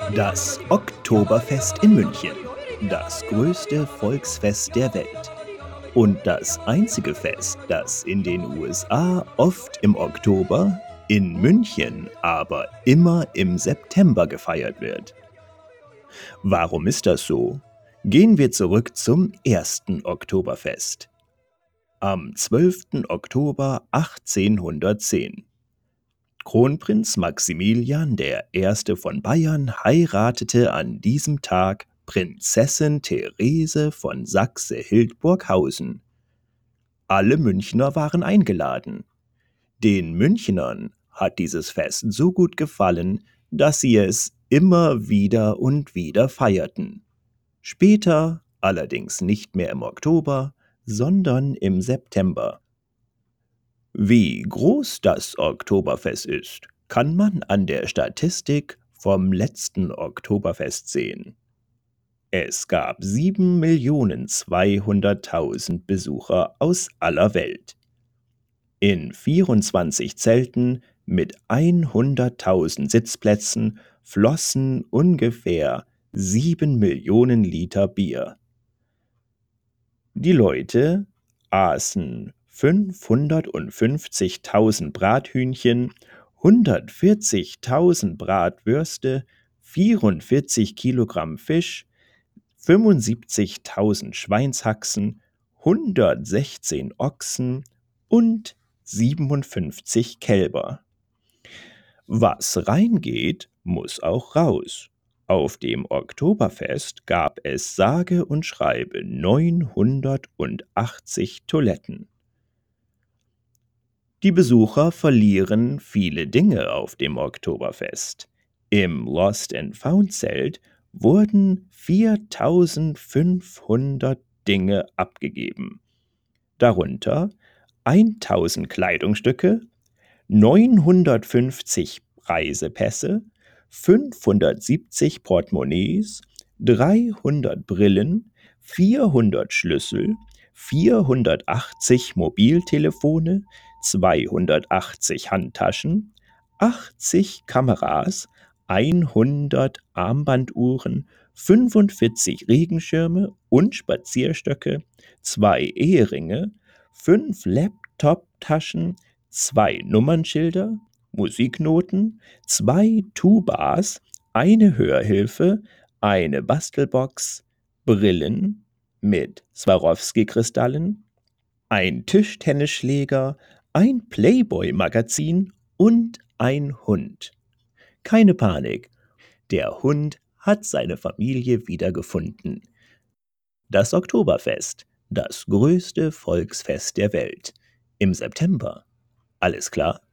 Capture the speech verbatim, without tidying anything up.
Das Oktoberfest in München. Das größte Volksfest der Welt. Und das einzige Fest, das in den U S A oft im Oktober, in München aber immer im September gefeiert wird. Warum ist das so? Gehen wir zurück zum ersten Oktoberfest. Am zwölften Oktober achtzehnhundertzehn. Kronprinz Maximilian der Erste von Bayern heiratete an diesem Tag Prinzessin Therese von Sachse-Hildburghausen. Alle Münchner waren eingeladen. Den Münchnern hat dieses Fest so gut gefallen, dass sie es immer wieder und wieder feierten. Später, allerdings nicht mehr im Oktober, sondern im September. Wie groß das Oktoberfest ist, kann man an der Statistik vom letzten Oktoberfest sehen. Es gab sieben Millionen zweihunderttausend Besucher aus aller Welt. In vierundzwanzig Zelten mit hunderttausend Sitzplätzen flossen ungefähr sieben Millionen Liter Bier. Die Leute aßen fünfhundertfünfzigtausend Brathühnchen, hundertvierzigtausend Bratwürste, vierundvierzig Kilogramm Fisch, fünfundsiebzigtausend Schweinshaxen, hundertsechzehn Ochsen und siebenundfünfzig Kälber. Was reingeht, muss auch raus. Auf dem Oktoberfest gab es sage und schreibe neunhundertachtzig Toiletten. Die Besucher verlieren viele Dinge auf dem Oktoberfest. Im Lost-and-Found-Zelt wurden viertausendfünfhundert Dinge abgegeben. Darunter tausend Kleidungsstücke, neunhundertfünfzig Reisepässe, fünfhundertsiebzig Portemonnaies, dreihundert Brillen, vierhundert Schlüssel, vierhundertachtzig Mobiltelefone, zweihundertachtzig Handtaschen, achtzig Kameras, hundert Armbanduhren, fünfundvierzig Regenschirme und Spazierstöcke, zwei Eheringe, fünf Laptop-Taschen, zwei Nummernschilder, Musiknoten, zwei Tubas, eine Hörhilfe, eine Bastelbox, Brillen mit Swarovski-Kristallen, ein Tischtennisschläger, ein Playboy-Magazin und ein Hund. Keine Panik, der Hund hat seine Familie wiedergefunden. Das Oktoberfest, das größte Volksfest der Welt. Im September. Alles klar?